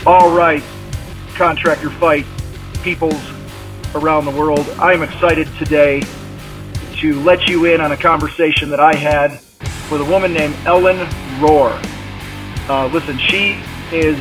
All right, Contractor Fight peoples around the world. I'm excited today to let you in on a conversation that I had with a woman named Ellen Rohr. Listen, she is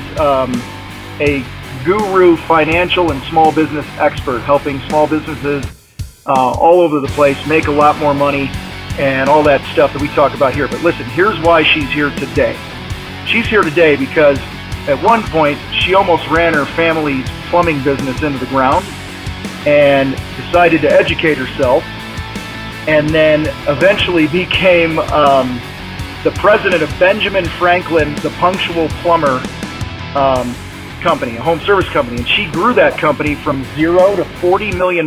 a guru financial and small business expert, helping small businesses all over the place make a lot more money and all that stuff that we talk about here. But listen, here's why she's here today. She's here today because at one point, she almost ran her family's plumbing business into the ground and decided to educate herself, and then eventually became the president of Benjamin Franklin, the Punctual Plumber company, a home service company. And she grew that company from $0 to $40 million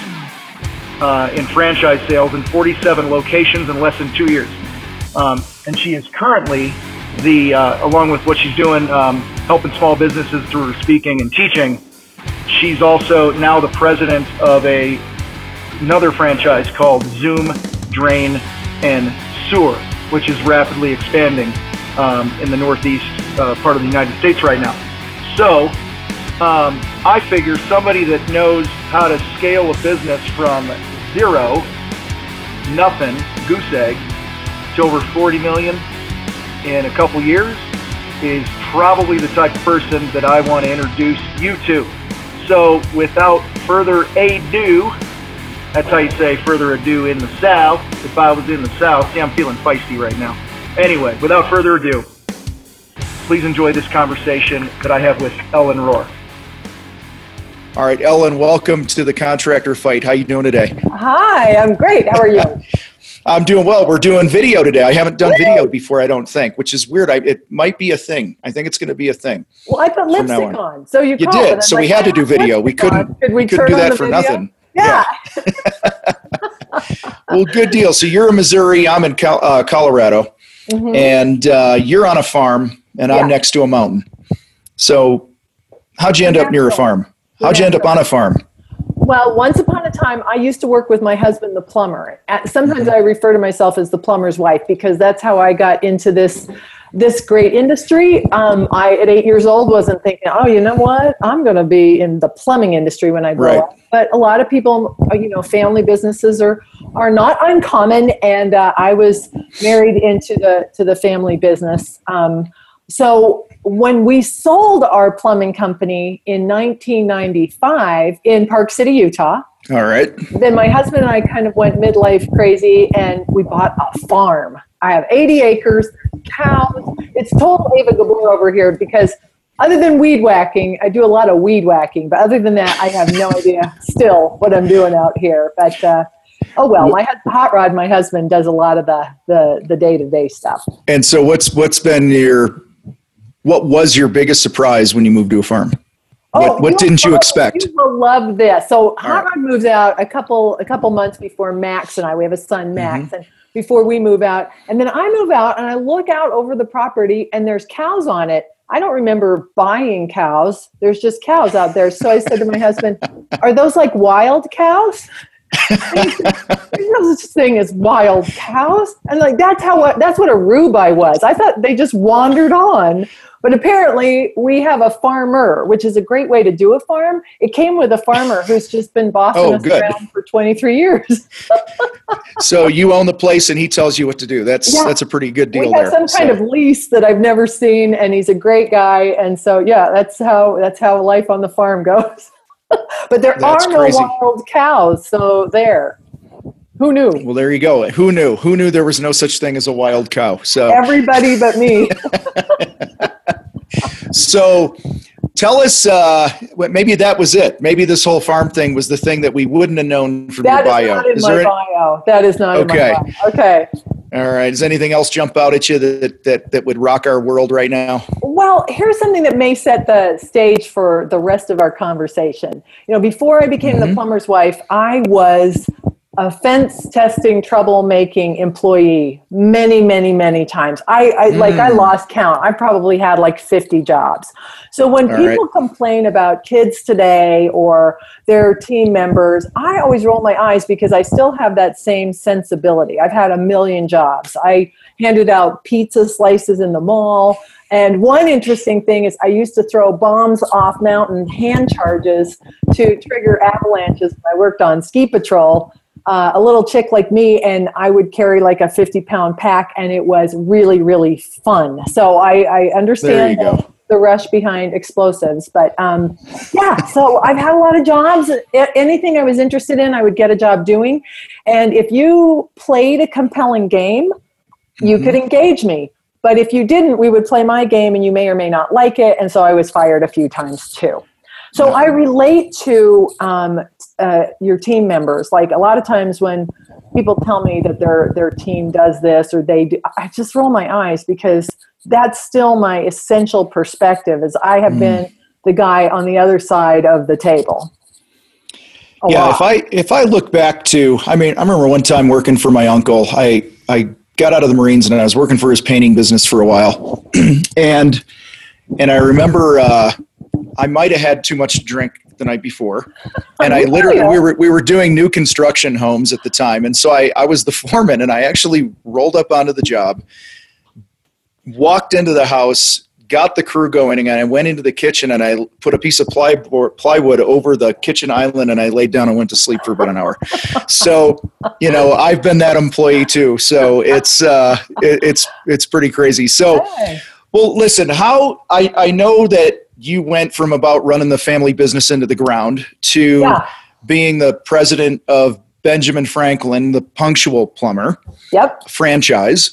in franchise sales in 47 locations in less than 2 years. And she is currently along with what she's doing, helping small businesses through her speaking and teaching, she's also now the president of another franchise called Zoom Drain and Sewer, which is rapidly expanding in the Northeast part of the United States right now. So I figure somebody that knows how to scale a business from zero, nothing, goose egg, to over 40 million in a couple years is probably the type of person that I want to introduce you to. So without further ado, that's how you say further ado in the South. If I was in the South, see, I'm feeling feisty right now. Anyway, without further ado, please enjoy this conversation that I have with Ellen Rohr. All right, Ellen, welcome to the Contractor Fight. How you doing today? Hi, I'm great. How are you? I'm doing well. We're doing video today. I haven't done video before, I don't think, which is weird. It might be a thing. I think it's going to be a thing. Well, I put lipstick on. So you did. So we had to do video. We couldn't do that for nothing. Yeah. Well, good deal. So you're in Missouri. I'm in Colorado. Mm-hmm. And you're on a farm, and I'm next to a mountain. So how'd you end up near a farm? How'd you end up on a farm? Well, once upon a time, I used to work with my husband, the plumber. Sometimes I refer to myself as the plumber's wife because that's how I got into this great industry. I, at 8 years old, wasn't thinking, oh, you know what? I'm going to be in the plumbing industry when I grow up. But a lot of people, family businesses are not uncommon, and I was married into the family business. So when we sold our plumbing company in 1995 in Park City, Utah, all right, then my husband and I kind of went midlife crazy, and we bought a farm. I have 80 acres, cows. It's total Ava Gabor over here because other than weed whacking, I do a lot of weed whacking. But other than that, I have no idea still what I'm doing out here. But oh well, Hot Rod, my husband, does a lot of the day-to-day stuff. And so what was your biggest surprise when you moved to a farm? What didn't you expect? You will love this. So Hot Rod moves out a couple months before Max and I. We have a son, Max, and before we move out. And then I move out and I look out over the property and there's cows on it. I don't remember buying cows. There's just cows out there. So I said to my husband, are those like wild cows? There's no such thing as wild cows. And like that's what a rhubarb was. I thought they just wandered on. But apparently we have a farmer, which is a great way to do a farm. It came with a farmer who's just been bossing us around for 23 years. So you own the place and he tells you what to do. That's a pretty good deal there. We have some kind of lease that I've never seen, and he's a great guy. And so, that's how life on the farm goes. But there are no wild cows. So there. Who knew? Well, there you go. Who knew? Who knew there was no such thing as a wild cow? So everybody but me. So tell us, maybe that was it. Maybe this whole farm thing was the thing that we wouldn't have known from your bio. That is not in my bio. That is not in my bio. Okay. All right. Does anything else jump out at you that would rock our world right now? Well, here's something that may set the stage for the rest of our conversation. Before I became the plumber's wife, I was a fence testing, troublemaking employee many, many, many times. I lost count. I probably had like 50 jobs. So when people complain about kids today or their team members, I always roll my eyes because I still have that same sensibility. I've had a million jobs. I handed out pizza slices in the mall. And one interesting thing is I used to throw bombs off mountain hand charges to trigger avalanches when I worked on ski patrol. A little chick like me, and I would carry like a 50-pound pack, and it was really, really fun. So I understand the rush behind explosives. But so I've had a lot of jobs. Anything I was interested in, I would get a job doing. And if you played a compelling game, you could engage me. But if you didn't, we would play my game, and you may or may not like it. And so I was fired a few times too. So I relate to your team members. Like a lot of times when people tell me that their team does this or they do, I just roll my eyes because that's still my essential perspective. Is I have been the guy on the other side of the table. If I look back to, I remember one time working for my uncle. I got out of the Marines and I was working for his painting business for a while, and I remember. I might have had too much to drink the night before, and I literally we were doing new construction homes at the time, and so I was the foreman, and I actually rolled up onto the job, walked into the house, got the crew going, and I went into the kitchen and I put a piece of plywood over the kitchen island, and I laid down and went to sleep for about an hour. So I've been that employee too. So it's pretty crazy. So, well, listen, how I know that. You went from about running the family business into the ground to being the president of Benjamin Franklin, the Punctual Plumber franchise.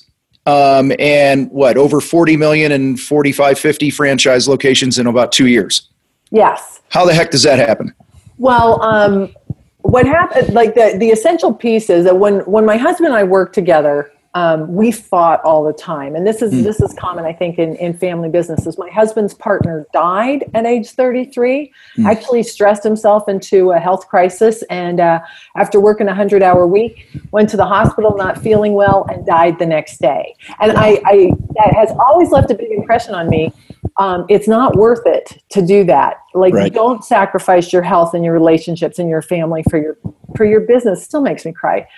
And over 40 million and 50 franchise locations in about 2 years. Yes. How the heck does that happen? Well, what happened, like the essential piece is that when my husband and I worked together, we fought all the time. And this is common, I think, in family businesses. My husband's partner died at age 33, actually stressed himself into a health crisis. And after working a 100-hour week, went to the hospital not feeling well and died the next day. And that has always left a big impression on me. It's not worth it to do that. Like you don't sacrifice your health and your relationships and your family for your business. It still makes me cry.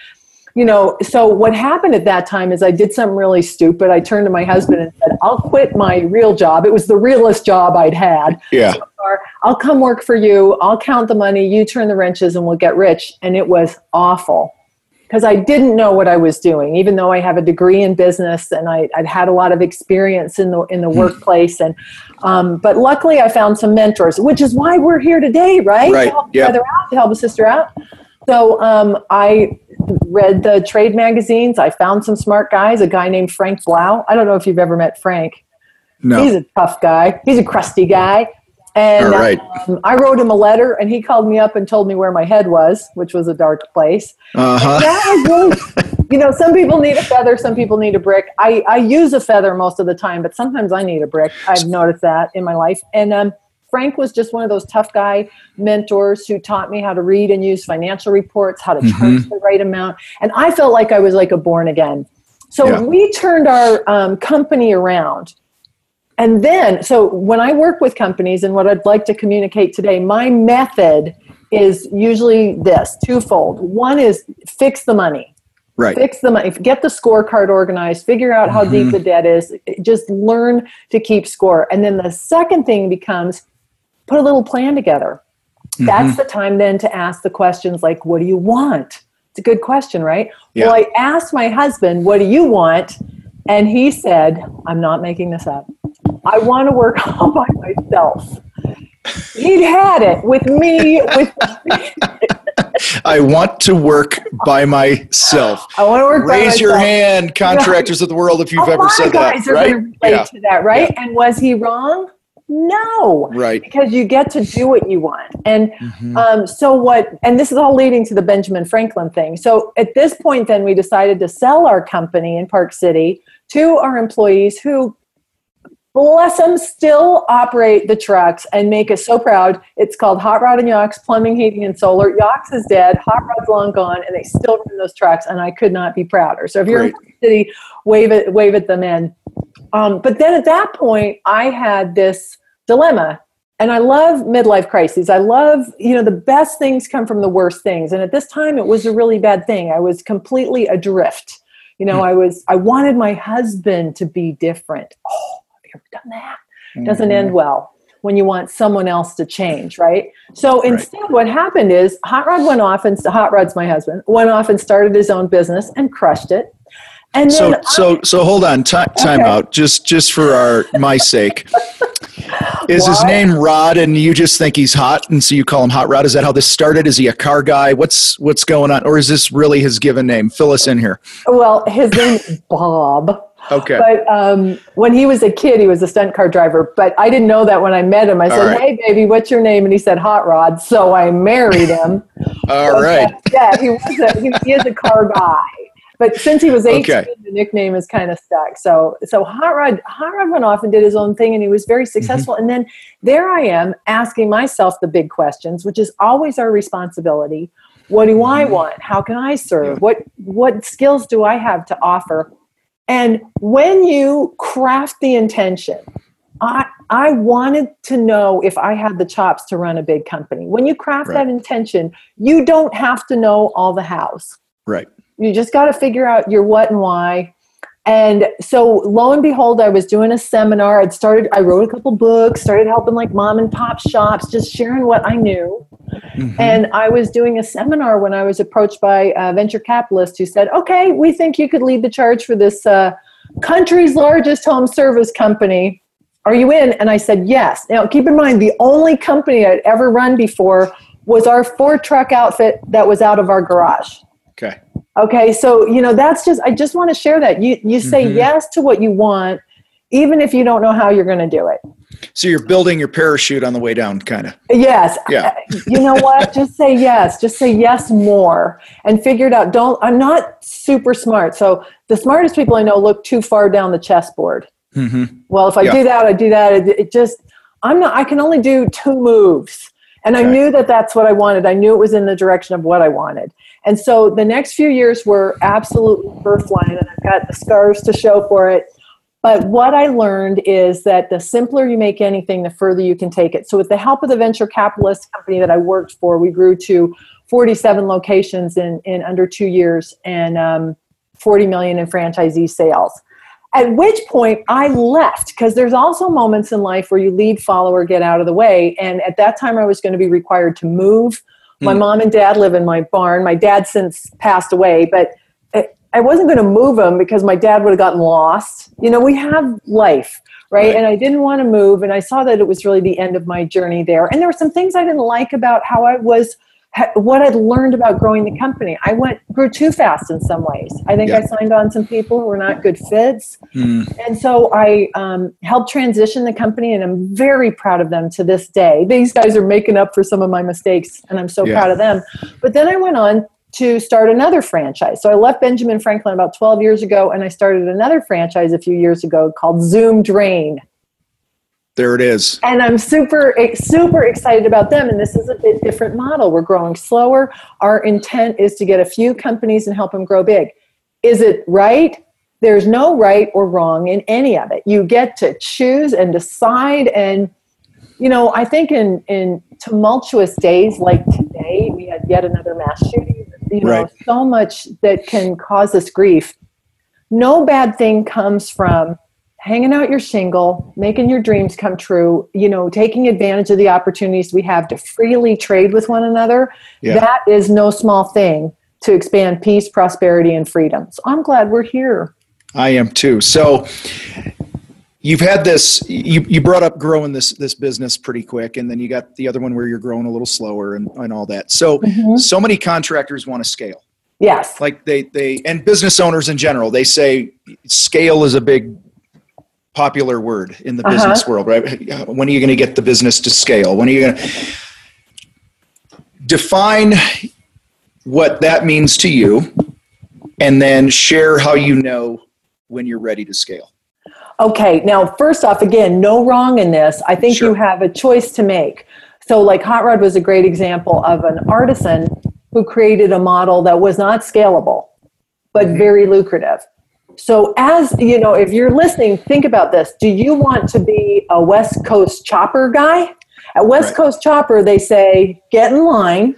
So what happened at that time is I did something really stupid. I turned to my husband and said, I'll quit my real job. It was the realest job I'd had. Yeah. So far. I'll come work for you. I'll count the money. You turn the wrenches and we'll get rich. And it was awful because I didn't know what I was doing, even though I have a degree in business and I'd had a lot of experience in the workplace. And but luckily I found some mentors, which is why we're here today, right? To help each other out, to help a sister out. So I read the trade magazines. I found some smart guys, a guy named Frank Blau. I don't know if you've ever met Frank. No. He's a tough guy. He's a crusty guy. And I wrote him a letter, and he called me up and told me where my head was, which was a dark place. Uh-huh. That was really, some people need a feather, some people need a brick. I use a feather most of the time, but sometimes I need a brick. I've noticed that in my life. And Frank was just one of those tough guy mentors who taught me how to read and use financial reports, how to charge the right amount. And I felt like I was like a born again. So we turned our company around. And then, so when I work with companies and what I'd like to communicate today, my method is usually this, twofold. One is fix the money. Right. Fix the money. Get the scorecard organized. Figure out how deep the debt is. Just learn to keep score. And then the second thing becomes put a little plan together. That's the time then to ask the questions like, what do you want? It's a good question, right? Yeah. Well, I asked my husband, what do you want? And he said, I'm not making this up. I want to work all by myself. He'd had it with me. I want to work by myself. I want to work by myself. Raise your hand, contractors of the world, if you've ever said that. Guys are going to relate to that, right? Yeah. And was he wrong? No. Right. Because you get to do what you want. And and this is all leading to the Benjamin Franklin thing. So at this point, then we decided to sell our company in Park City to our employees who bless them, still operate the trucks and make us so proud. It's called Hot Rod and Yox Plumbing, Heating, and Solar. Yox is dead. Hot Rod's long gone, and they still run those trucks, and I could not be prouder. So if you're in the city, wave at them in. But then at that point, I had this dilemma. And I love midlife crises. I love, the best things come from the worst things. And at this time, it was a really bad thing. I was completely adrift. I wanted my husband to be different. Oh, have you ever done that? Mm-hmm. Doesn't end well when you want someone else to change, right? So instead, what happened is Hot Rod went off, and Hot Rod's my husband, went off and started his own business and crushed it. And then so hold on, time out, just for my sake. Is his name Rod, and you just think he's hot, and so you call him Hot Rod? Is that how this started? Is he a car guy? What's going on, or is this really his given name? Fill us in here. Well, his name is Bob. Okay. But when he was a kid, he was a stunt car driver. But I didn't know that when I met him. I said, "Hey, baby, what's your name?" And he said, "Hot Rod." So I married him. All right. Yeah, he is a car guy. But since he was 18, the nickname is kind of stuck. So Hot Rod went off and did his own thing, and he was very successful. Mm-hmm. And then there I am asking myself the big questions, which is always our responsibility. What do I want? How can I serve? Yeah. What skills do I have to offer? And when you craft the intention, I wanted to know if I had the chops to run a big company. When you craft that intention, you don't have to know all the hows. Right. You just got to figure out your what and why. And so lo and behold, I was doing a seminar. I wrote a couple books, started helping like mom and pop shops, just sharing what I knew. Mm-hmm. And I was doing a seminar when I was approached by a venture capitalist who said, "Okay, we think you could lead the charge for this country's largest home service company. Are you in?" And I said, yes. Now, keep in mind, the only company I'd ever run before was our Ford truck outfit that was out of our garage. Okay, so, I just want to share that. You say yes to what you want, even if you don't know how you're going to do it. So you're building your parachute on the way down, kind of. Yes. Yeah. You know what? Just say yes. Just say yes more and figure it out. I'm not super smart. So the smartest people I know look too far down the chessboard. Mm-hmm. Well, if I do that, I do that. I can only do 2 moves. And I knew that that's what I wanted. I knew it was in the direction of what I wanted. And so the next few years were absolutely fur-flying, and I've got the scars to show for it. But what I learned is that the simpler you make anything, the further you can take it. So with the help of the venture capitalist company that I worked for, we grew to 47 locations in under 2 years and $40 million in franchisee sales. At which point I left, because there's also moments in life where you lead, follow, or get out of the way. And at that time I was going to be required to move. My mom and dad live in my barn. My dad since passed away, but I wasn't going to move him because my dad would have gotten lost. We have life, right? And I didn't want to move. And I saw that it was really the end of my journey there. And there were some things I didn't like about how I was, what I'd learned about growing the company. I grew too fast in some ways. I think I signed on some people who were not good fits. And so I helped transition the company, and I'm very proud of them to this day. These guys are making up for some of my mistakes, and I'm so proud of them. But then I went on to start another franchise. So I left Benjamin Franklin about 12 years ago, and I started another franchise a few years ago called Zoom Drain. There it is. And I'm super excited about them. And this is a bit different model. We're growing slower. Our intent is to get a few companies and help them grow big. Is it right? There's no right or wrong in any of it. You get to choose and decide. And, I think in tumultuous days like today, we had yet another mass shooting, so much that can cause us grief. No bad thing comes from hanging out your shingle, making your dreams come true, taking advantage of the opportunities we have to freely trade with one another. Yeah. That is no small thing to expand peace, prosperity, and freedom. So I'm glad we're here. I am too. So you've had this, you brought up growing this business pretty quick, and then you got the other one where you're growing a little slower and all that. So, so many contractors want to scale. Yes. Like they, and business owners in general, they say scale is a big popular word in the business world, right? When are you going to get the business to scale? When are you going to define what that means to you, and then share how you know when you're ready to scale? Okay, now first off, again, no wrong in this. I think you have a choice to make. So like Hot Rod was a great example of an artisan who created a model that was not scalable, but very lucrative. So as you know, if you're listening, think about this. Do you want to be a West Coast chopper guy? At West Coast Chopper, they say, get in line.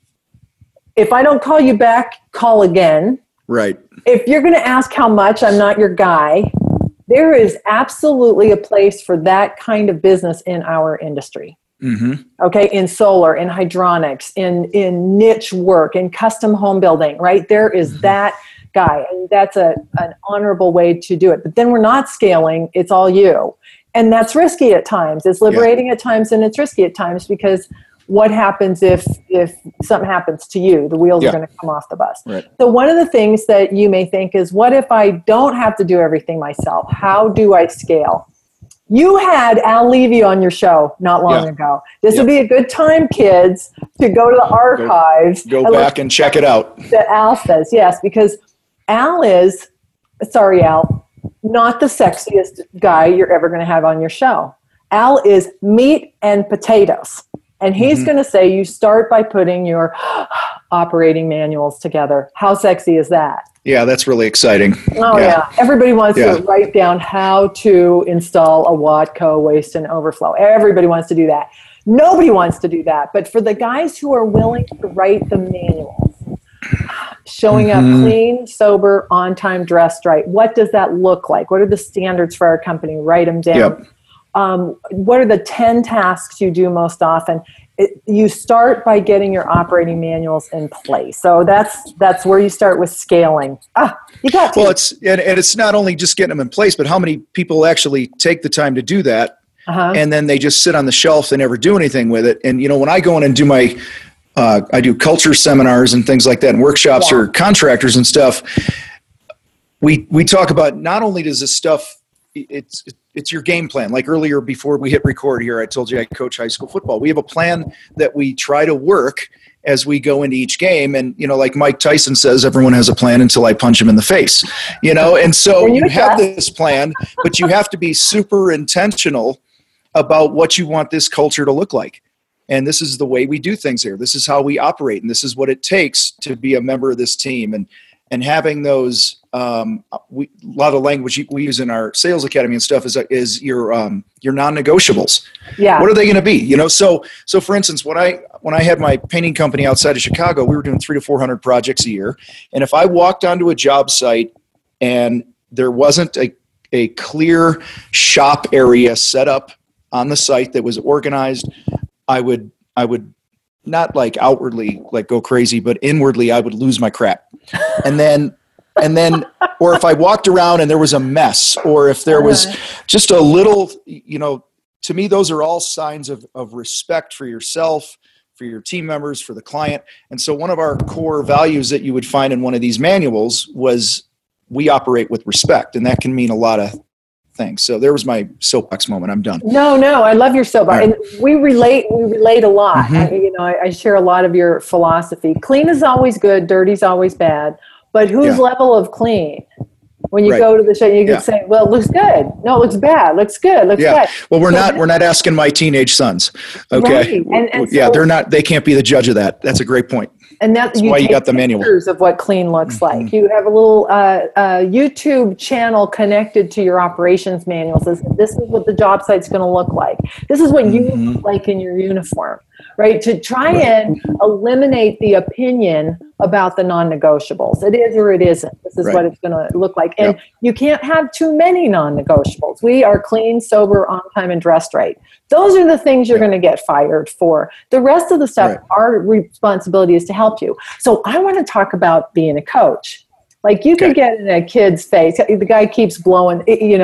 If I don't call you back, call again. Right. If you're going to ask how much, I'm not your guy. There is absolutely a place for that kind of business in our industry. Okay, in solar, in hydronics, in niche work, in custom home building, right? There is that guy, and that's an honorable way to do it. But then we're not scaling, it's all you. And that's risky at times. It's liberating at times, and it's risky at times, because what happens if something happens to you? The wheels are going to come off the bus. Right. So one of the things that you may think is, what if I don't have to do everything myself? How do I scale? You had Al Levy on your show not long ago. This would be a good time, kids, to go to the archives. Go back and check it out. That Al says, yes, because Al is, sorry, Al, not the sexiest guy you're ever going to have on your show. Al is meat and potatoes. And he's going to say, you start by putting your operating manuals together. How sexy is that? Yeah, that's really exciting. Oh, yeah. Everybody wants to write down how to install a Watco waste and overflow. Everybody wants to do that. Nobody wants to do that. But for the guys who are willing to write the manuals, showing up clean, sober, on time, dressed right, what does that look like? What are the standards for our company? Write them down. Yep. What are the 10 tasks you do most often? You start by getting your operating manuals in place. So that's where you start with scaling. You got to. Well, it's not only just getting them in place, but how many people actually take the time to do that, and then they just sit on the shelf and never do anything with it. And when I go in and do I do culture seminars and things like that, and workshops for contractors and stuff. We talk about, not only does this stuff, it's your game plan. Like earlier, before we hit record here, I told you I coach high school football. We have a plan that we try to work as we go into each game. And, like Mike Tyson says, everyone has a plan until I punch him in the face, and so you have this plan, but you have to be super intentional about what you want this culture to look like. And this is the way we do things here. This is how we operate. And this is what it takes to be a member of this team. And having those, a lot of language we use in our sales academy and stuff is your non-negotiables. Yeah. What are they going to be? So for instance, when I had my painting company outside of Chicago, we were doing 300 to 400 projects a year. And if I walked onto a job site and there wasn't a clear shop area set up on the site that was organized, I would not like outwardly like go crazy, but inwardly I would lose my crap. And then, or if I walked around and there was a mess, or if there was just a little, to me, those are all signs of respect for yourself, for your team members, for the client. And so one of our core values that you would find in one of these manuals was, we operate with respect. And that can mean a lot of things. So there was my soapbox moment. I'm done. No, I love your soapbox. Right. And we relate a lot. I share a lot of your philosophy. Clean is always good. Dirty is always bad. But whose level of clean? When you go to the show, you can say, well, it looks good. No, it looks bad. Looks good. Looks bad. Well, we're not asking my teenage sons. Okay. Right. And so, they can't be the judge of that. That's a great point. And that's why you got the manual of what clean looks like. You have a little YouTube channel connected to your operations manual. Says, this is what the job site's going to look like. This is what you look like in your uniform, right? To try and eliminate the opinion about the non-negotiables. It is or it isn't. This is what it's going to look like. And you can't have too many non-negotiables. We are clean, sober, on time, and dressed right. Those are the things you're going to get fired for. The rest of the stuff, our responsibility is to help you. So I want to talk about being a coach. Like you could get in a kid's face. The guy keeps blowing,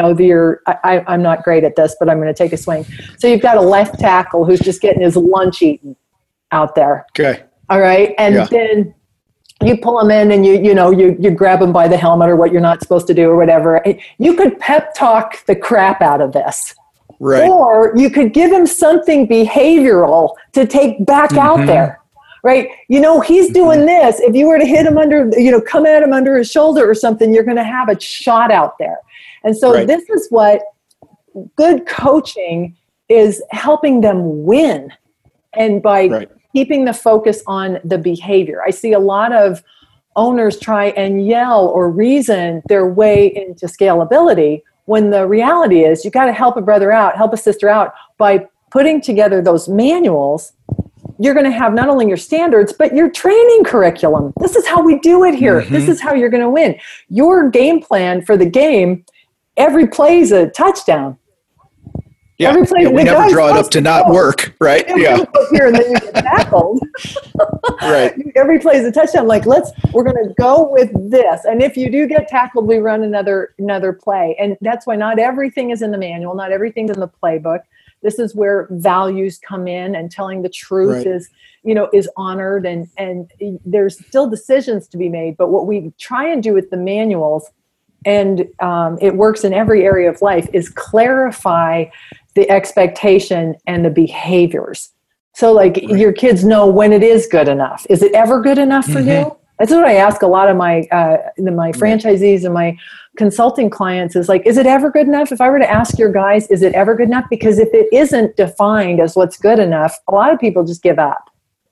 I'm not great at this, but I'm going to take a swing. So you've got a left tackle who's just getting his lunch eaten out there. Okay. All right. And then you pull him in and you grab him by the helmet or what you're not supposed to do or whatever. You could pep talk the crap out of this. Right. Or you could give him something behavioral to take back out there. Right? He's doing this. If you were to hit him under, come at him under his shoulder or something, you're going to have a shot out there. And so this is what good coaching is, helping them win. And by keeping the focus on the behavior. I see a lot of owners try and yell or reason their way into scalability, when the reality is you got to help a brother out, help a sister out by putting together those manuals. You're going to have not only your standards, but your training curriculum. This is how we do it here. This is how you're going to win. Your game plan for the game, every play is a touchdown. Yeah, we never draw it up to not work, right? Yeah. Here and then you get tackled. Right. Every play is a touchdown. Like, we're going to go with this. And if you do get tackled, we run another play. And that's why not everything is in the manual. Not everything's in the playbook. This is where values come in, and telling the truth is honored, and there's still decisions to be made. But what we try and do with the manuals, and it works in every area of life, is clarify the expectation and the behaviors. So like your kids know when it is good enough. Is it ever good enough for you? That's what I ask a lot of my franchisees and my consulting clients is like, is it ever good enough? If I were to ask your guys, is it ever good enough? Because if it isn't defined as what's good enough, a lot of people just give up.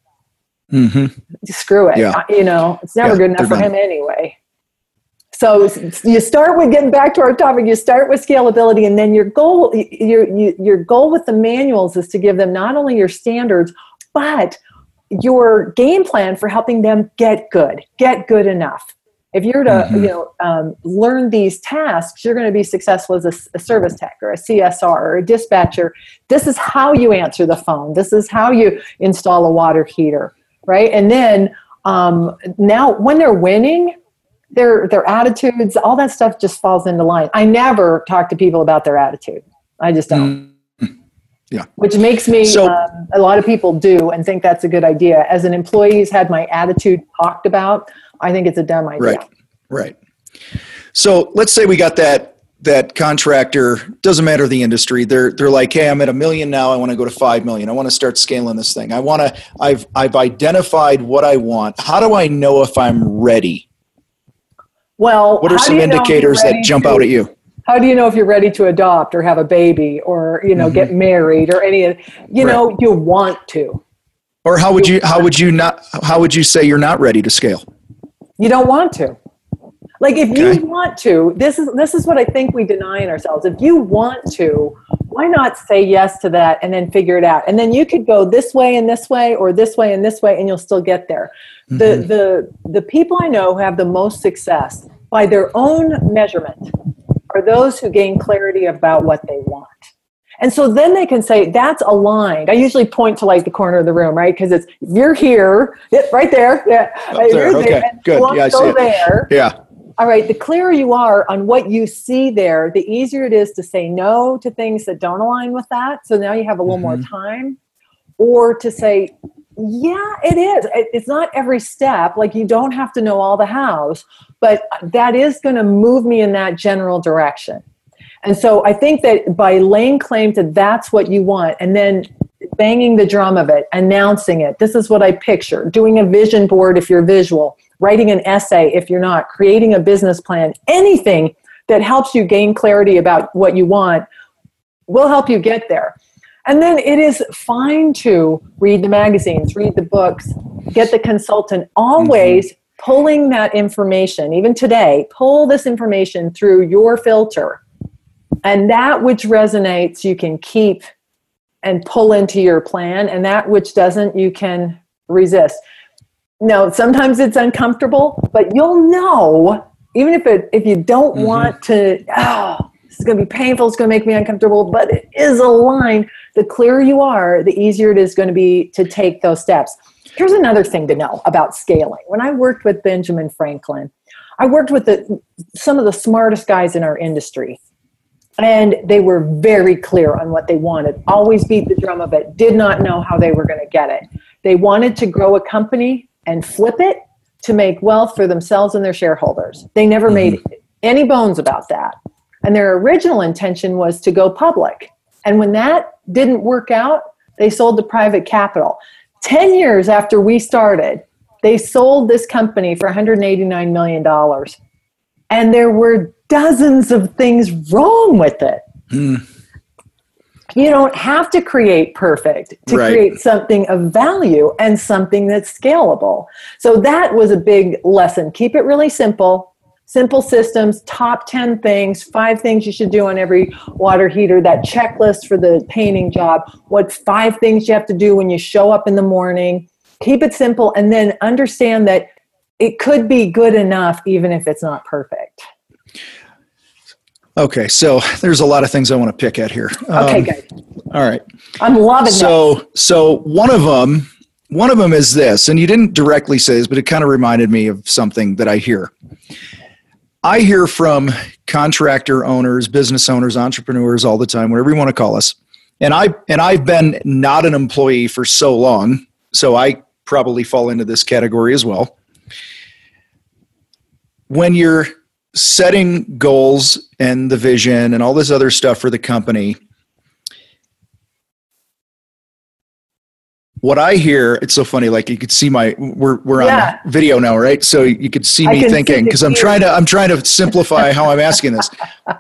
Screw it. Yeah. It's never good enough for him anyway. So you start with, getting back to our topic, you start with scalability, and then your goal with the manuals is to give them not only your standards, but your game plan for helping them get good enough. If you're to learn these tasks, you're going to be successful as a service tech or a CSR or a dispatcher. This is how you answer the phone. This is how you install a water heater, right? And then now when they're winning, their attitudes, all that stuff just falls into line. I never talk to people about their attitude. I just don't. Yeah. Which makes me, a lot of people do and think that's a good idea. As an employee who's had my attitude talked about, I think it's a dumb idea. Right. So let's say we got that contractor, doesn't matter the industry. They're like, hey, I'm at $1 million now. I want to go to 5 million. I want to start scaling this thing. I've identified what I want. How do I know if I'm ready? Well, what are some indicators that jump out at you? How do you know if you're ready to adopt or have a baby or, get married or any of, you want to. Or how would you say you're not ready to scale? You don't want to. Like if you want to, this is what I think we deny in ourselves. If you want to, why not say yes to that and then figure it out? And then you could go this way and this way or this way and this way and you'll still get there. The people I know who have the most success by their own measurement are those who gain clarity about what they want. And so then they can say, that's aligned. I usually point to like the corner of the room, right? Because it's, you're here, right there. Yeah. There. Okay, good. Yeah, I see it. There. Yeah. All right. The clearer you are on what you see there, the easier it is to say no to things that don't align with that. So now you have a little more time. Or to say, yeah, it is. It's not every step. Like you don't have to know all the hows, but that is going to move me in that general direction. And so I think that by laying claim to that's what you want and then banging the drum of it, announcing it, this is what I picture, doing a vision board if you're visual, writing an essay if you're not, creating a business plan, anything that helps you gain clarity about what you want will help you get there. And then it is fine to read the magazines, read the books, get the consultant, always pulling that information, even today, pull this information through your filter. And that which resonates, you can keep and pull into your plan. And that which doesn't, you can resist. Now, sometimes it's uncomfortable, but you'll know, even if you don't want to, this is going to be painful, it's going to make me uncomfortable, but it is aligned. The clearer you are, the easier it is going to be to take those steps. Here's another thing to know about scaling. When I worked with Benjamin Franklin, I worked with some of the smartest guys in our industry. And they were very clear on what they wanted, always beat the drum of it, did not know how they were going to get it. They wanted to grow a company and flip it to make wealth for themselves and their shareholders. They never made any bones about that. And their original intention was to go public. And when that didn't work out, they sold to private capital. 10 years after we started, they sold this company for $189 million. And there were dozens of things wrong with it. You don't have to create perfect to create something of value and something that's scalable. So that was a big lesson. Keep it really simple. Simple systems, top 10 things, 5 things you should do on every water heater, that checklist for the painting job, what 5 things you have to do when you show up in the morning. Keep it simple, and then understand that it could be good enough even if it's not perfect. Okay, so there's a lot of things I want to pick at here. Okay, good. All right. I'm loving that. So one of them is this, and you didn't directly say this, but it kind of reminded me of something that I hear. I hear from contractor owners, business owners, entrepreneurs all the time, whatever you want to call us. And I've been not an employee for so long, so I probably fall into this category as well. When you're setting goals and the vision and all this other stuff for the company, what I hear, it's so funny, like you could see we're on video now, right? So you could see me thinking, because I'm trying to simplify how I'm asking this.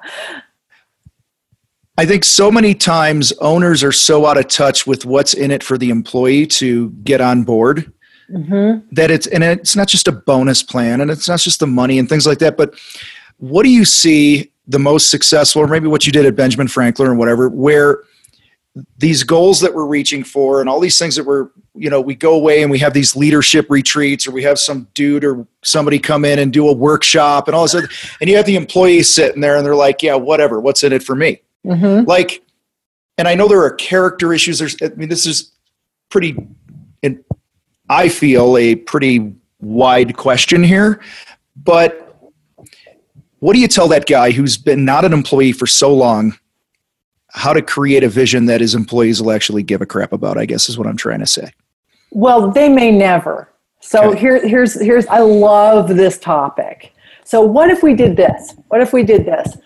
I think so many times owners are so out of touch with what's in it for the employee to get on board. That it's not just a bonus plan, and it's not just the money and things like that. But what do you see the most successful, or maybe what you did at Benjamin Franklin or whatever, where these goals that we're reaching for and all these things that we go away and we have these leadership retreats, or we have some dude or somebody come in and do a workshop and all this other, and you have the employees sitting there and they're like, yeah, whatever, what's in it for me? Like, and I know there are character issues. This is pretty, I feel, a pretty wide question here, but what do you tell that guy who's been not an employee for so long how to create a vision that his employees will actually give a crap about, I guess is what I'm trying to say. Well, they may never. So here's I love this topic. So what if we did this? What if we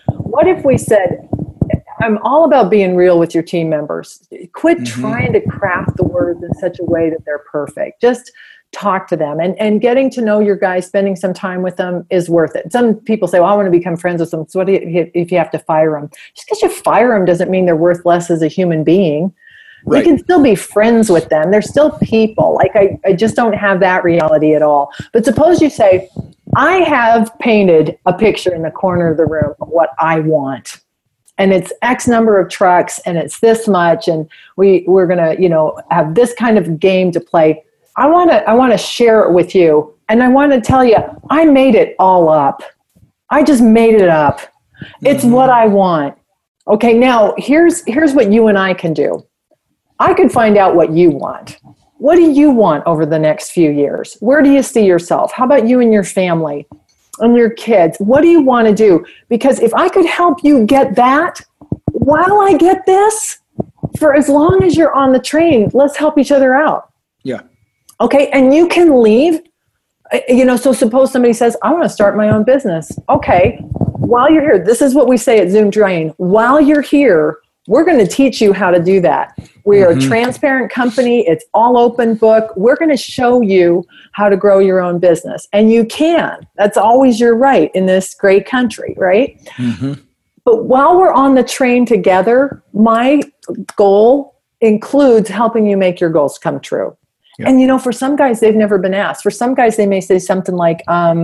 said, I'm all about being real with your team members. Quit trying to craft the words in such a way that they're perfect. Just talk to them, and getting to know your guys, spending some time with them is worth it. Some people say, well, I want to become friends with them. So what if you have to fire them? Just because you fire them doesn't mean they're worth less as a human being. Right. You can still be friends with them. They're still people. Like I just don't have that reality at all. But suppose you say, I have painted a picture in the corner of the room of what I want. And it's X number of trucks, and it's this much, and we're going to, have this kind of game to play. I want to share it with you, and I want to tell you, I made it all up. I just made it up. It's what I want. Okay, now here's what you and I can do. I can find out what you want. What do you want over the next few years? Where do you see yourself? How about you and your family and your kids? What do you want to do? Because if I could help you get that while I get this, for as long as you're on the train, let's help each other out. Yeah. Okay, and you can leave, so suppose somebody says, I want to start my own business. Okay, while you're here, this is what we say at Zoom Drain. While you're here, we're going to teach you how to do that. We are a transparent company. It's all open book. We're going to show you how to grow your own business. And you can. That's always your right in this great country, right? But while we're on the train together, my goal includes helping you make your goals come true. Yeah. And, for some guys, they've never been asked. For some guys, they may say something like,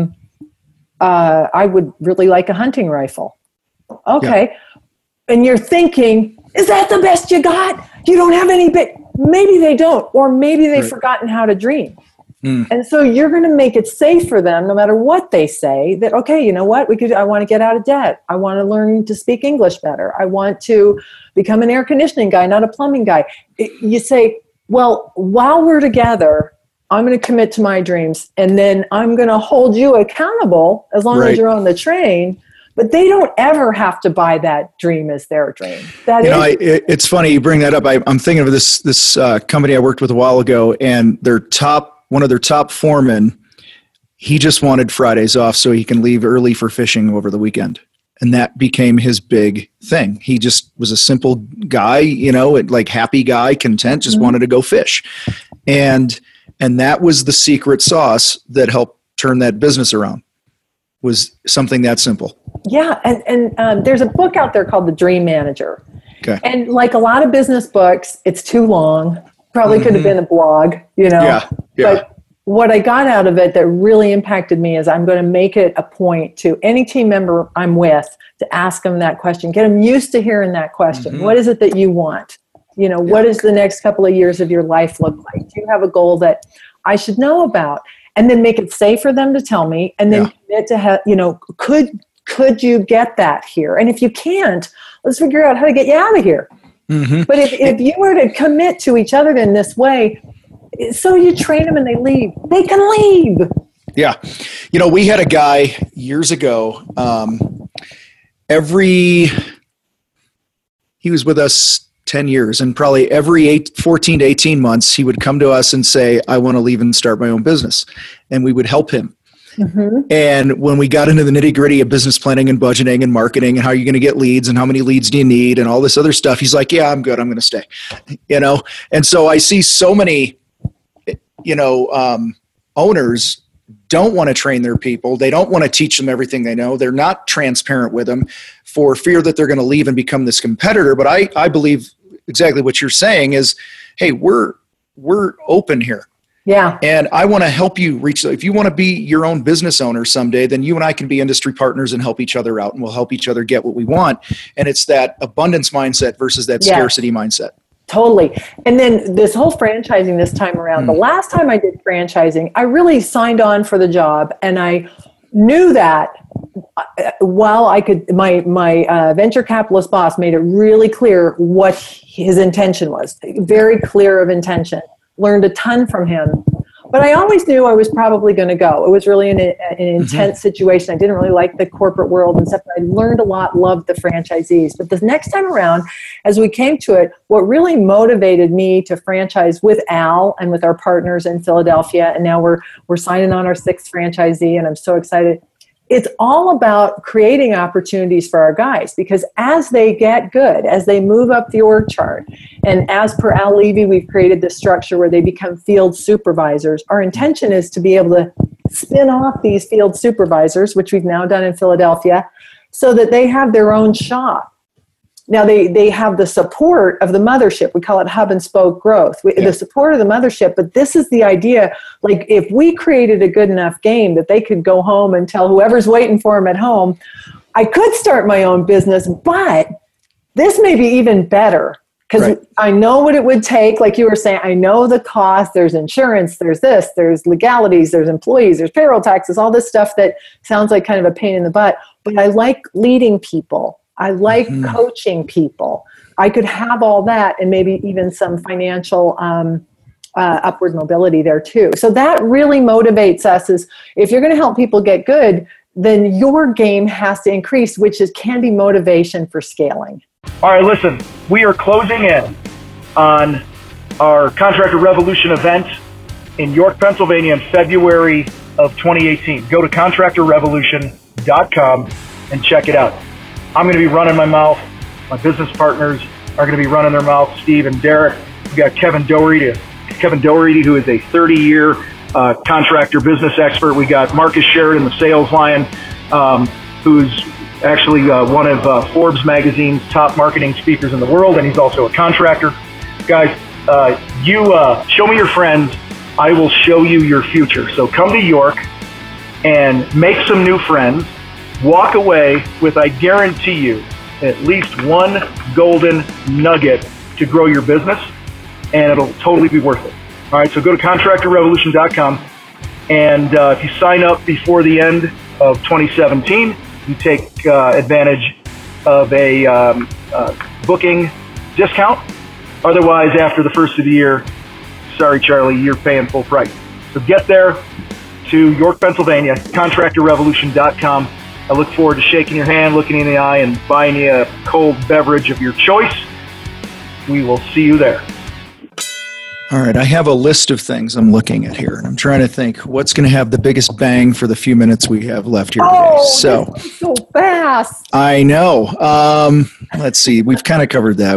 I would really like a hunting rifle. Okay. Yeah. And you're thinking, is that the best you got? You don't have any big. Maybe they don't. Or maybe they've forgotten how to dream. And so you're going to make it safe for them, no matter what they say, that, okay, you know what? I want to get out of debt. I want to learn to speak English better. I want to become an air conditioning guy, not a plumbing guy. You say, well, while we're together, I'm going to commit to my dreams, and then I'm going to hold you accountable as long as you're on the train. But they don't ever have to buy that dream as their dream. It's funny you bring that up. I'm thinking of this company I worked with a while ago, and one of their top foremen, he just wanted Fridays off so he can leave early for fishing over the weekend. And that became his big thing. He just was a simple guy, like happy guy, content, just wanted to go fish. And that was the secret sauce that helped turn that business around. was something that simple. Yeah. And there's a book out there called The Dream Manager. Okay. And like a lot of business books, it's too long. Probably could have been a blog, Yeah. But what I got out of it that really impacted me is I'm going to make it a point to any team member I'm with to ask them that question. Get them used to hearing that question. What is it that you want? What does the next couple of years of your life look like? Do you have a goal that I should know about? And then make it safe for them to tell me, and then commit to could you get that here? And if you can't, let's figure out how to get you out of here. But if you were to commit to each other in this way, so you train them and they leave, they can leave. Yeah. We had a guy years ago, he was with us 10 years, and probably every 14 to 18 months, he would come to us and say, I want to leave and start my own business. And we would help him. And when we got into the nitty gritty of business planning and budgeting and marketing and how you're going to get leads and how many leads do you need and all this other stuff, he's like, yeah, I'm good. I'm going to stay, And so I see so many, owners don't want to train their people. They don't want to teach them everything they know. They're not transparent with them for fear that they're going to leave and become this competitor. But I believe exactly what you're saying is, hey, we're open here. Yeah. And I want to help you reach, if you want to be your own business owner someday, then you and I can be industry partners and help each other out, and we'll help each other get what we want. And it's that abundance mindset versus that scarcity mindset. Totally. And then this whole franchising this time around, the last time I did franchising, I really signed on for the job, and I knew that while I could, my venture capitalist boss made it really clear what his intention was, very clear of intention. Learned a ton from him, but I always knew I was probably going to go. It was really an intense situation. I didn't really like the corporate world and stuff. I learned a lot, loved the franchisees. But the next time around, as we came to it, what really motivated me to franchise with Al and with our partners in Philadelphia, and now we're signing on our 6th franchisee, and I'm so excited. It's all about creating opportunities for our guys, because as they get good, as they move up the org chart, and as per Al Levy, we've created this structure where they become field supervisors. Our intention is to be able to spin off these field supervisors, which we've now done in Philadelphia, so that they have their own shop. Now, they have the support of the mothership. We call it hub and spoke growth. The support of the mothership. But this is the idea, like if we created a good enough game that they could go home and tell whoever's waiting for them at home, I could start my own business, but this may be even better because I know what it would take. Like you were saying, I know the cost. There's insurance, there's this, there's legalities, there's employees, there's payroll taxes, all this stuff that sounds like kind of a pain in the butt. But I like leading people. I like coaching people. I could have all that and maybe even some financial upward mobility there too. So that really motivates us is if you're going to help people get good, then your game has to increase, which can be motivation for scaling. All right, listen, we are closing in on our Contractor Revolution event in York, Pennsylvania in February of 2018. Go to contractorrevolution.com and check it out. I'm going to be running my mouth. My business partners are going to be running their mouth, Steve and Derek. We've got Kevin Doherty, who is a 30-year contractor business expert. We got Marcus Sheridan, the sales lion, who's actually one of Forbes magazine's top marketing speakers in the world, and he's also a contractor. Guys, you show me your friends. I will show you your future. So come to York and make some new friends. Walk away with, I guarantee you, at least one golden nugget to grow your business, and it'll totally be worth it. All right, so go to contractorrevolution.com, and if you sign up before the end of 2017, you take advantage of a booking discount. Otherwise, after the first of the year, sorry, Charlie, you're paying full price. So get there to York, Pennsylvania, contractorrevolution.com. I look forward to shaking your hand, looking you in the eye, and buying you a cold beverage of your choice. We will see you there. All right, I have a list of things I'm looking at here, and I'm trying to think what's going to have the biggest bang for the few minutes we have left here today. So fast. I know. Let's see. We've kind of covered that.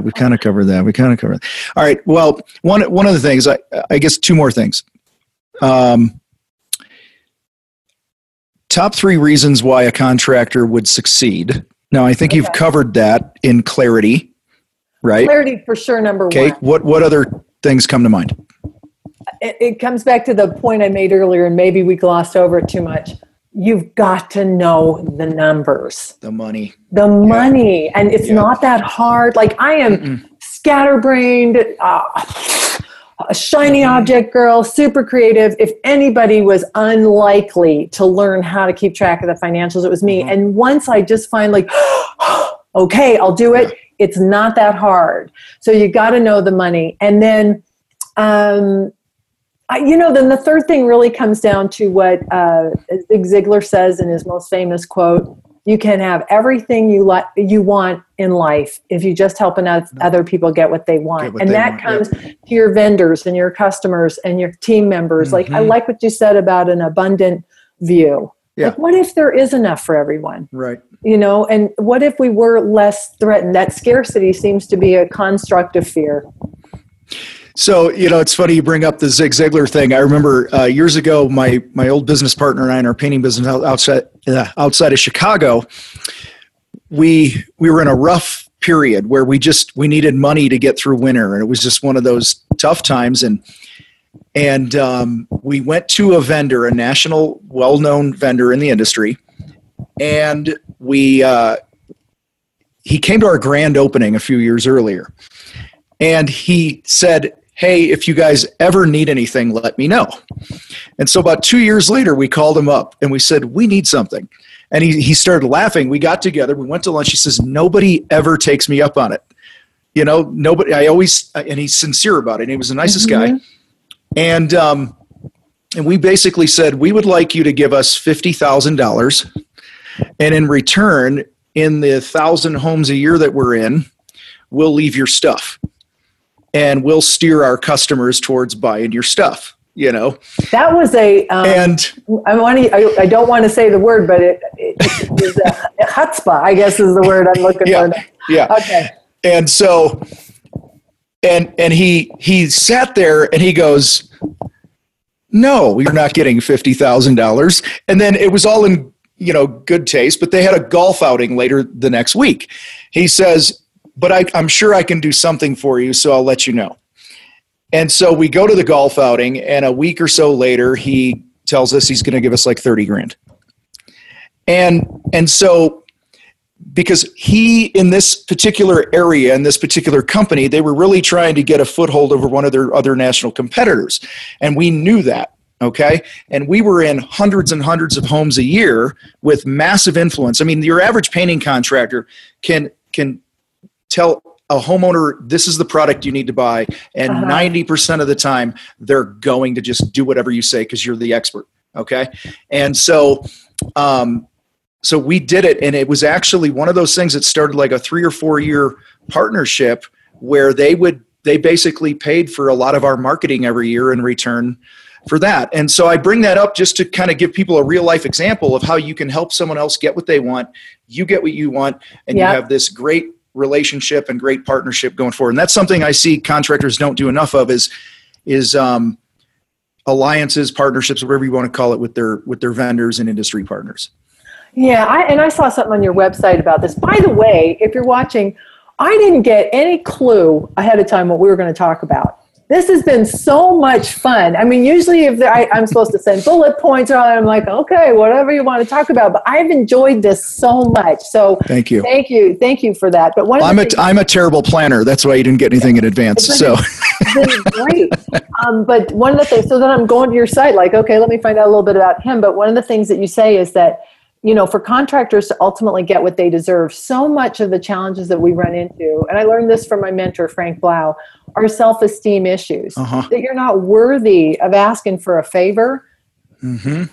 All right. Well, one of the things, I guess two more things. top 3 reasons why a contractor would succeed. Now, I think you've covered that in clarity, right? Clarity for sure, number one. What other things come to mind? It comes back to the point I made earlier, and maybe we glossed over it too much. You've got to know the numbers. The money. And it's not that hard. Like, I am scatterbrained, a shiny object girl, super creative. If anybody was unlikely to learn how to keep track of the financials, it was me. And once I just find like, okay, I'll do it. It's not that hard. So you got to know the money. And then, then the third thing really comes down to what Zig Ziglar says in his most famous quote: "You can have everything you want in life if you just help other people get what they want." And that comes to your vendors and your customers and your team members. Like, I like what you said about an abundant view. Yeah. Like, what if there is enough for everyone? Right. And what if we were less threatened? That scarcity seems to be a construct of fear. So, it's funny you bring up the Zig Ziglar thing. I remember years ago, my old business partner and I in our painting business outside of Chicago, we were in a rough period where we needed money to get through winter. And it was just one of those tough times. And we went to a vendor, a national well-known vendor in the industry. And he came to our grand opening a few years earlier. And he said, "Hey, if you guys ever need anything, let me know." And so about 2 years later, we called him up and we said, "We need something." And he started laughing. We got together. We went to lunch. He says, "Nobody ever takes me up on it. Nobody, and he's sincere about it. And he was the nicest guy. And we basically said, "We would like you to give us $50,000. And in return, in the 1,000 homes a year that we're in, we'll leave your stuff. And we'll steer our customers towards buying your stuff." That was I don't want to say the word, but it was a chutzpah, I guess is the word I'm looking for. Yeah. Okay. And so, and he sat there and he goes, "No, you're not getting $50,000. And then it was all in, good taste, but they had a golf outing later the next week. He says, "But I'm sure I can do something for you, so I'll let you know." And so we go to the golf outing, and a week or so later, he tells us he's going to give us like $30,000. And so, because he, in this particular area, in this particular company, they were really trying to get a foothold over one of their other national competitors. And we knew that. Okay. And we were in hundreds and hundreds of homes a year with massive influence. I mean, your average painting contractor can tell a homeowner, this is the product you need to buy. And 90% of the time, they're going to just do whatever you say because you're the expert. Okay. And so we did it. And it was actually one of those things that started like a 3 or 4 year partnership where they basically paid for a lot of our marketing every year in return for that. And so I bring that up just to kind of give people a real life example of how you can help someone else get what they want. You get what you want, and you have this great relationship and great partnership going forward. And that's something I see contractors don't do enough of is alliances, partnerships, whatever you want to call it, with their vendors and industry partners. Yeah. I saw something on your website about this. By the way, if you're watching, I didn't get any clue ahead of time what we were going to talk about. This has been so much fun. I mean, usually if I'm supposed to send bullet points, I'm like, okay, whatever you want to talk about. But I've enjoyed this so much. So thank you for that. But I'm a terrible planner. That's why you didn't get anything in advance. It's been great. But one of the things, so then I'm going to your site, like, okay, let me find out a little bit about him. But one of the things that you say is that, for contractors to ultimately get what they deserve, so much of the challenges that we run into, and I learned this from my mentor, Frank Blau, are self-esteem issues. That you're not worthy of asking for a favor. That,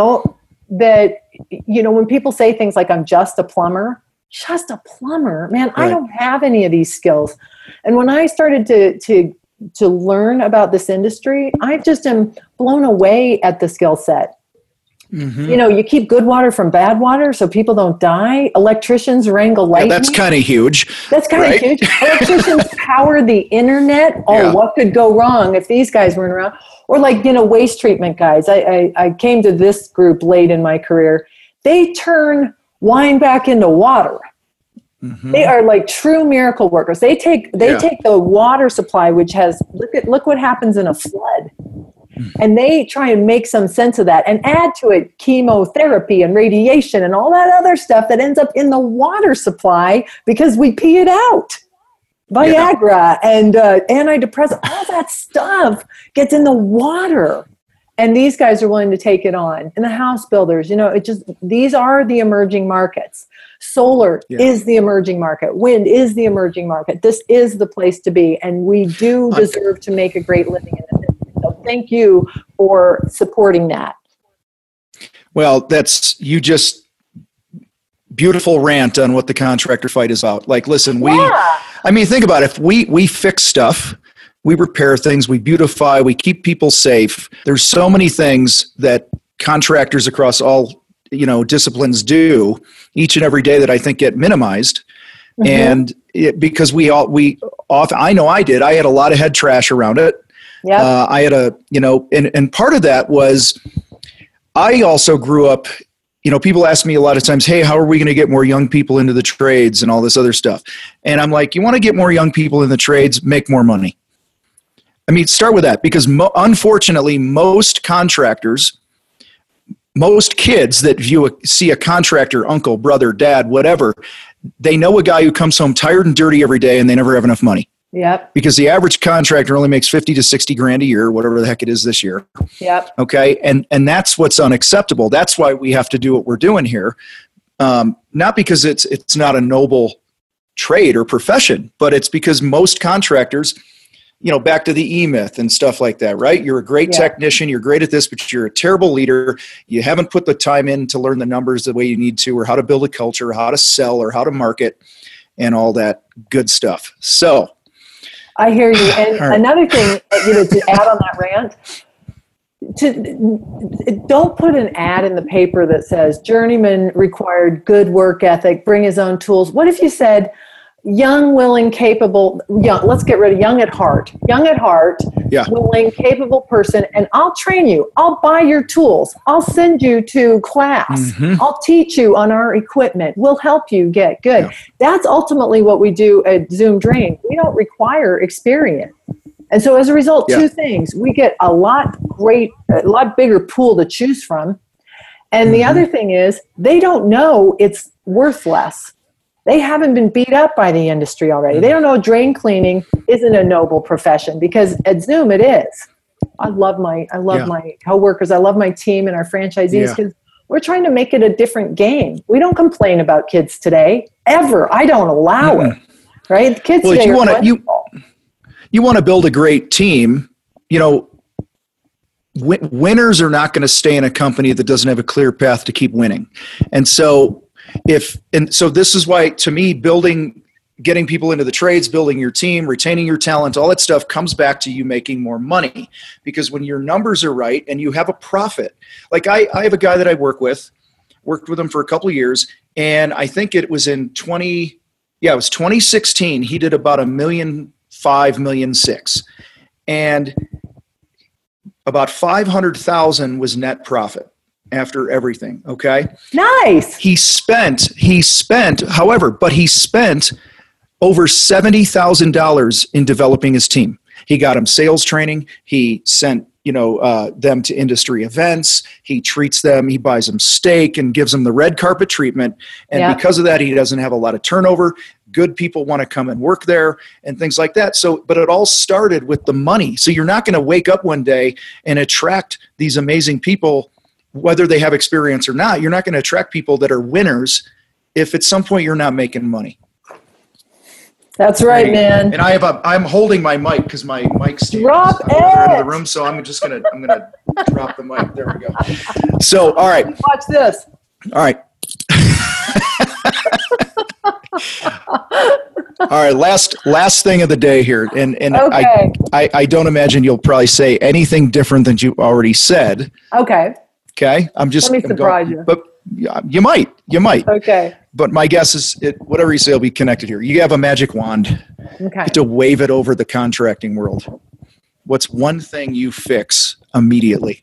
when people say things like, "I'm just a plumber," man, right. I don't have any of these skills. And when I started to learn about this industry, I just am blown away at the skill set. You know, you keep good water from bad water so people don't die. Electricians wrangle lightning. Yeah, that's kind of huge. That's kind of huge. Electricians power the internet. Oh, what could go wrong if these guys weren't around? Or like, you know, waste treatment guys. I came to this group late in my career. They turn wine back into water. They are like true miracle workers. They take the water supply, which has look what happens in a flood. And they try and make some sense of that and add to it chemotherapy and radiation and all that other stuff that ends up in the water supply because we pee it out. Viagra and antidepressant, all that stuff gets in the water. And these guys are willing to take it on. And the house builders, you know, these are the emerging markets. Solar is the emerging market. Wind is the emerging market. This is the place to be. And we do deserve to make a great living in it. So thank you for supporting that. Well, you just beautiful rant on what the contractor fight is about. Like, listen, I mean, think about it. If we fix stuff, we repair things, we beautify, we keep people safe. There's so many things that contractors across all, you know, disciplines do each and every day that I think get minimized. And because I know I did. I had a lot of head trash around it. Yeah. I had and part of that was I also grew up, you know, people ask me a lot of times, hey, how are we going to get more young people into the trades and all this other stuff? And I'm like, you want to get more young people in the trades, make more money. I mean, start with that because unfortunately, most contractors, most kids that see a contractor, uncle, brother, dad, whatever, they know a guy who comes home tired and dirty every day and they never have enough money. Yep. Because the average contractor only makes 50 to 60 grand a year, whatever the heck it is this year. Yep. Okay. And that's what's unacceptable. That's why we have to do what we're doing here. Not because it's not a noble trade or profession, but it's because most contractors, you know, back to the E-Myth and stuff like that, right? You're a great technician. You're great at this, but you're a terrible leader. You haven't put the time in to learn the numbers the way you need to, or how to build a culture, or how to sell, or how to market, and all that good stuff. So, I hear you. And another thing, you know, to add on that rant, don't put an ad in the paper that says journeyman required good work ethic, bring his own tools. What if you said young, willing, capable, let's get rid of young at heart, willing, capable person, and I'll train you. I'll buy your tools. I'll send you to class. I'll teach you on our equipment. We'll help you get good. Yeah. That's ultimately what we do at Zoom Drain. We don't require experience. And so as a result, two things. We get a lot bigger pool to choose from. And the other thing is they don't know it's worth less. They haven't been beat up by the industry already. They don't know drain cleaning isn't a noble profession because at Zoom it is. I love my coworkers. I love my team and our franchisees because we're trying to make it a different game. We don't complain about kids today ever. I don't allow it. Right? Kids today you want to build a great team. You know, winners are not going to stay in a company that doesn't have a clear path to keep winning, and so. So this is why, to me, getting people into the trades, building your team, retaining your talent, all that stuff comes back to you making more money. Because when your numbers are right and you have a profit, like I have a guy that I worked with him for a couple of years, and I think it was in 2016. He did about $1.5 million, $1.6 million, and about 500,000 was net profit. After everything, okay? Nice. He spent over $70,000 in developing his team. He got him sales training. He sent, them to industry events. He treats them. He buys them steak and gives them the red carpet treatment. And because of that, he doesn't have a lot of turnover. Good people want to come and work there and things like that. So, but it all started with the money. So you're not going to wake up one day and attract these amazing people, whether they have experience or not. You're not going to attract people that are winners if at some point you're not making money. That's right, man. And I'm holding my mic because my mic stands out of the room, so I'm gonna drop the mic. There we go. So, all right. Watch this. All right. All right. Last thing of the day here, and okay. I don't imagine you'll probably say anything different than you already said. Okay. Okay. I'm surprise you. But you might. Okay. But my guess is whatever you say will be connected here. You have a magic wand. Okay. To wave it over the contracting world. What's one thing you fix immediately?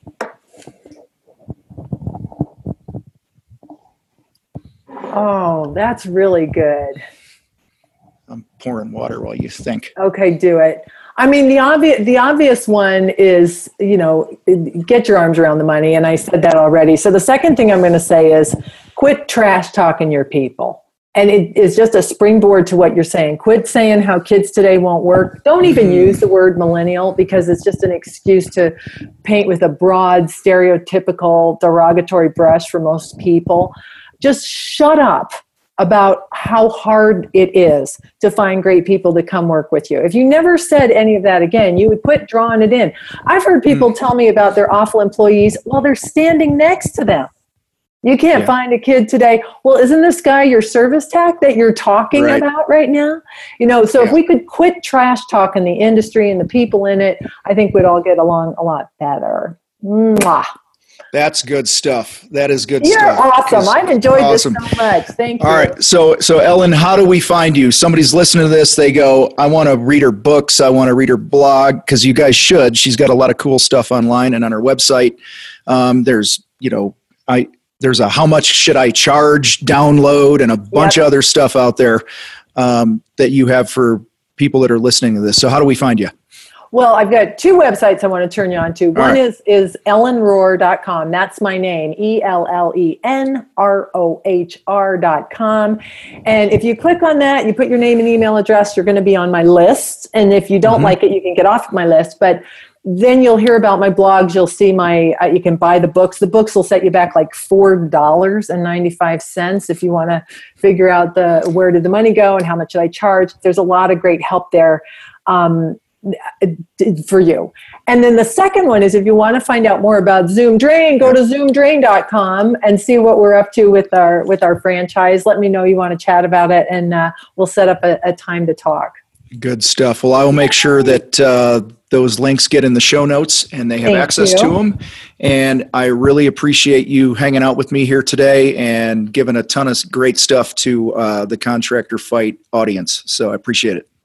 Oh, that's really good. I'm pouring water while you think. Okay, do it. I mean, the obvious one is, get your arms around the money. And I said that already. So the second thing I'm going to say is quit trash talking your people. And it is just a springboard to what you're saying. Quit saying how kids today won't work. Don't even use the word millennial, because it's just an excuse to paint with a broad, stereotypical, derogatory brush for most people. Just shut up about how hard it is to find great people to come work with you. If you never said any of that again, you would quit drawing it in. I've heard people tell me about their awful employees while they're standing next to them. You can't find a kid today. Well, isn't this guy your service tech that you're talking about right now? So if we could quit trash talking the industry and the people in it, I think we'd all get along a lot better. Mwah. That's good stuff. That is good You're stuff. awesome. I've enjoyed this so much. Thank you. All right. So Ellen, how do we find you? Somebody's listening to this. They go, I want to read her books. I want to read her blog, because you guys should. She's got a lot of cool stuff online and on her website. There's a how much should I charge download and a bunch of other stuff out there that you have for people that are listening to this. So how do we find you? Well, I've got two websites I want to turn you on to. One is ellenrohr.com. That's my name, ELLENROHR.com. And if you click on that, you put your name and email address, you're going to be on my list. And if you don't like it, you can get off my list. But then you'll hear about my blogs. You'll see you can buy the books. The books will set you back like $4.95 if you want to figure out where did the money go and how much should I charge. There's a lot of great help there for you. And then the second one is, if you want to find out more about Zoom Drain, go to zoomdrain.com and see what we're up to with our franchise. Let me know you want to chat about it, and we'll set up a time to talk. Good stuff. Well, I will make sure that those links get in the show notes and they have access to them. And I really appreciate you hanging out with me here today and giving a ton of great stuff to the Contractor Fight audience. So I appreciate it.